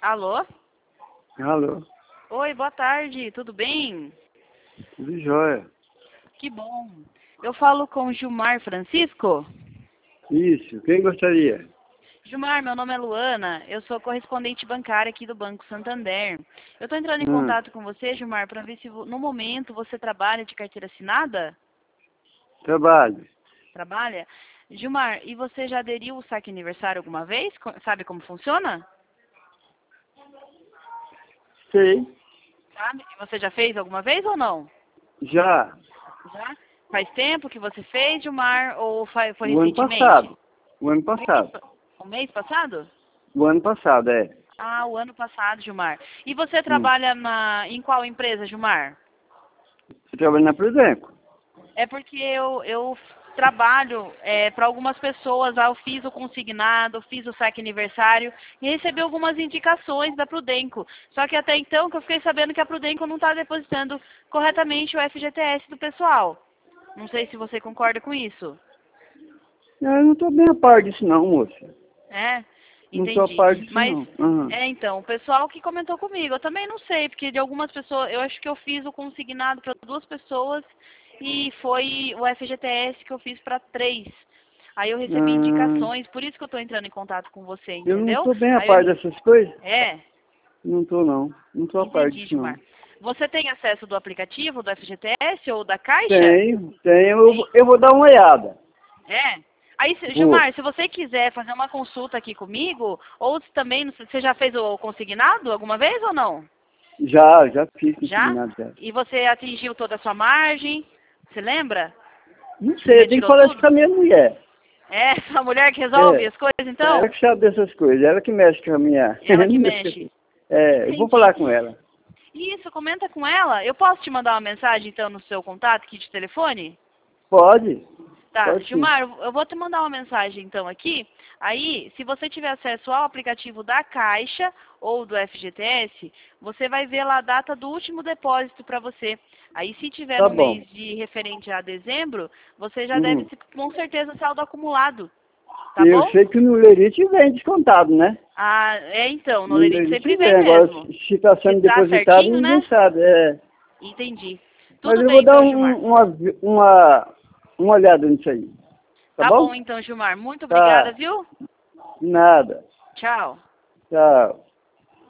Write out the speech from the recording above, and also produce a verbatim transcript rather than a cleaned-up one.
Alô? Alô, Oi, boa tarde, tudo bem? tudo jóia. Que bom. Eu falo com Gilmar Francisco? Isso, quem gostaria? Gilmar, meu nome é Luana, eu sou correspondente bancária aqui do Banco Santander. Eu estou entrando em Hum, contato com você, Gilmar, para ver se vo- no momento você trabalha de carteira assinada? trabalho. Trabalha? Gilmar, e você já aderiu ao saque aniversário alguma vez? Co- Sabe como funciona? Sei, Sabe? Você já fez alguma vez ou não? já, Já? Faz tempo que você fez, Gilmar, ou fa- foi o ano recentemente? passado. O ano Um mês, passado. pa- um mês passado? O ano passado, é. Ah, o ano passado, Gilmar. E você Hum. trabalha na, em qual empresa, Gilmar? Eu trabalho na Prudenco. É porque eu, eu trabalho para algumas pessoas, lá eu fiz o consignado, fiz o saque aniversário e recebi algumas indicações da Prudenco. Só que até então que eu fiquei sabendo que a Prudenco não está depositando corretamente o F G T S do pessoal. Não sei se você concorda com isso. Eu não estou bem a par disso não, moça. É, Não estou a entendi. par disso Mas, não. Aham. é então, o pessoal que comentou comigo, eu também não sei, porque de algumas pessoas, eu acho que eu fiz o consignado para duas pessoas e foi o F G T S que eu fiz para três. Aí eu recebi Ah, indicações, por isso que eu estou entrando em contato com você, eu não entendeu? estou bem a Aí par eu, dessas coisas. é, Não estou não. Não estou a par entendi, disso Gilmar. não. Você tem acesso do aplicativo do F G T S ou da Caixa? Tenho, tenho. Eu, vou- eu vou dar uma olhada. É. Aí, se- Vou. Gilmar, se você quiser fazer uma consulta aqui comigo, ou se também, não sei, você já fez o consignado alguma vez ou não? Já, já fiz Já? consignado já. E você atingiu toda a sua margem? Você lembra? Não Você sei, eu tenho que retirou falar isso com tudo? a minha mulher. É, a mulher que resolve É. as coisas, Ela então? que sabe dessas coisas, ela que mexe com a minha. Ela que Não mexe com mexe. isso. É, eu vou Entendi. falar com ela. Isso, comenta com ela. Eu posso te mandar uma mensagem, então, no seu contato aqui de telefone? Pode? Tá, Pode sim. Gilmar, eu vou te mandar uma mensagem então aqui. Aí, se você tiver acesso ao aplicativo da Caixa ou do F G T S, você vai ver lá a data do último depósito para você. Aí, se tiver Tá no bom. mês de referente a dezembro, você já deve Uhum. ter, com certeza, saldo acumulado. Tá Eu bom? sei que no Lerite vem descontado, né? Ah, é então, no No Lerite Lerite sempre vem vem. Agora, mesmo. se está Se sendo tá depositado, certinho, ninguém né? sabe. É. Entendi. Mas Tudo eu vou bem dar então, Gilmar. um, uma, uma, uma olhada nisso aí. Tá Tá bom? bom então, Gilmar. Muito obrigada, Tá. viu? De nada. Tchau. Tchau.